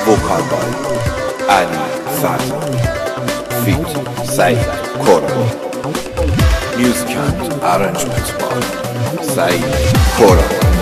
vocal by Ali Fazl, feat Saeed Kora, music and arrangement by Saeed Kora.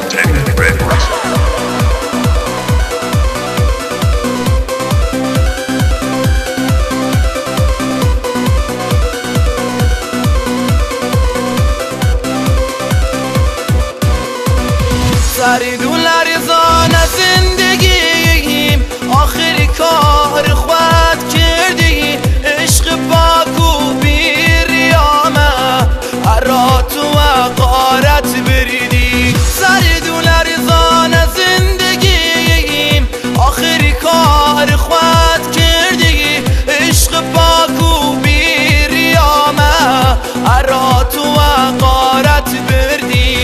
سری دولار زان زندگیم آخری کار خود کردی عشق باکو بیریامه ارات و قارت بریدی سری دولار زان زندگیم آخری کار خود کردی عشق باکو بیریامه ارات و قارت بردی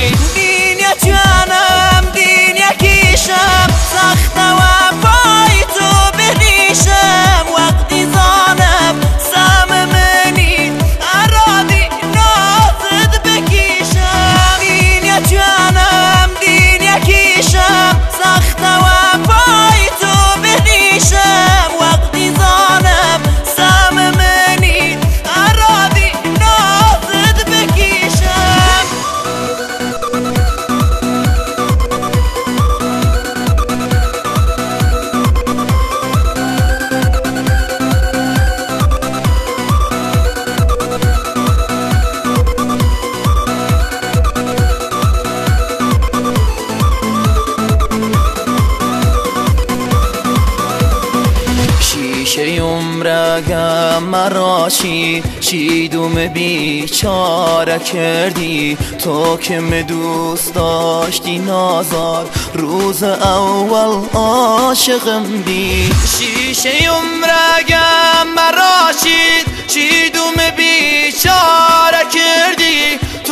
سخته و پای تو بریشم وقتی زانم سم منی ارادی نازد بکیشم دین یا جانم دین یکیشم سخته و پای تو بریشم وقتی زانم سم منی ارادی نازد بکیشم عمرگم مراشی چیدوم بیچاره کردی تو که می دوست داشتی نازار روز اول عاشقم بی شیشه عمرگم مراشی